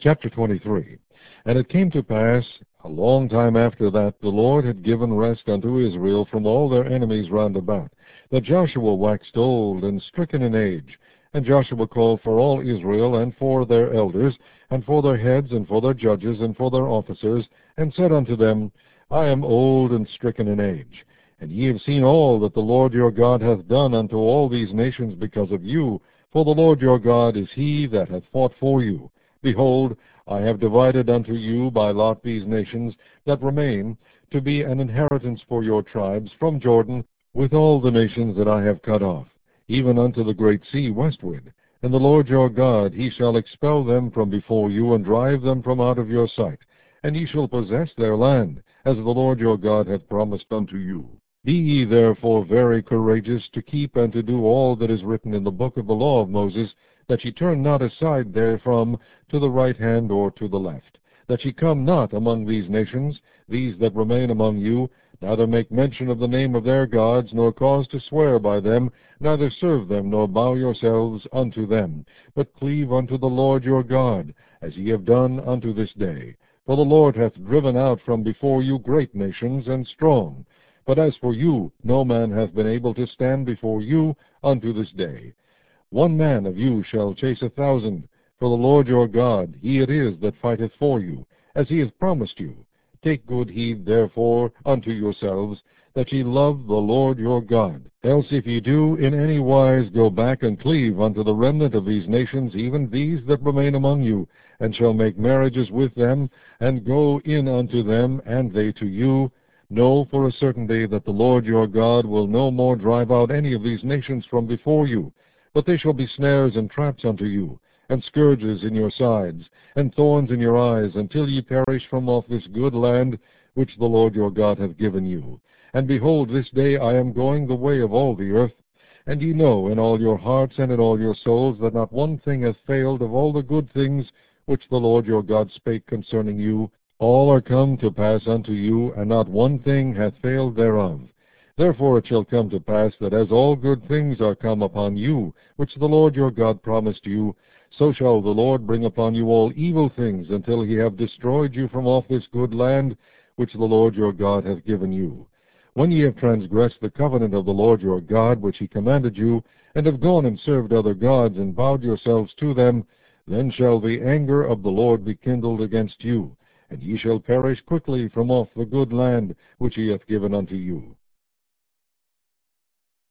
Chapter 23. And it came to pass, a long time after that, the Lord had given rest unto Israel from all their enemies round about, that Joshua waxed old and stricken in age. And Joshua called for all Israel, and for their elders, and for their heads, and for their judges, and for their officers, and said unto them, I am old and stricken in age. And ye have seen all that the Lord your God hath done unto all these nations because of you, for the Lord your God is he that hath fought for you. Behold, I have divided unto you by lot these nations that remain, to be an inheritance for your tribes from Jordan, with all the nations that I have cut off, even unto the great sea westward. And the Lord your God, he shall expel them from before you, and drive them from out of your sight. And ye shall possess their land, as the Lord your God hath promised unto you. Be ye therefore very courageous to keep and to do all that is written in the book of the law of Moses, that ye turn not aside therefrom to the right hand or to the left, that ye come not among these nations, these that remain among you, neither make mention of the name of their gods, nor cause to swear by them, neither serve them, nor bow yourselves unto them, but cleave unto the Lord your God, as ye have done unto this day. For the Lord hath driven out from before you great nations and strong. But as for you, no man hath been able to stand before you unto this day. 1 man of you shall chase 1,000, for the Lord your God, he it is that fighteth for you, as he hath promised you. Take good heed therefore unto yourselves, that ye love the Lord your God. Else if ye do in any wise go back and cleave unto the remnant of these nations, even these that remain among you, and shall make marriages with them, and go in unto them, and they to you, know for a certainty that the Lord your God will no more drive out any of these nations from before you, but they shall be snares and traps unto you, and scourges in your sides, and thorns in your eyes, until ye perish from off this good land which the Lord your God hath given you. And behold, this day I am going the way of all the earth, and ye know in all your hearts and in all your souls that not one thing hath failed of all the good things which the Lord your God spake concerning you. All are come to pass unto you, and not one thing hath failed thereof. Therefore it shall come to pass that as all good things are come upon you, which the Lord your God promised you, so shall the Lord bring upon you all evil things, until he have destroyed you from off this good land which the Lord your God hath given you. When ye have transgressed the covenant of the Lord your God, which he commanded you, and have gone and served other gods, and bowed yourselves to them, then shall the anger of the Lord be kindled against you, and ye shall perish quickly from off the good land which he hath given unto you.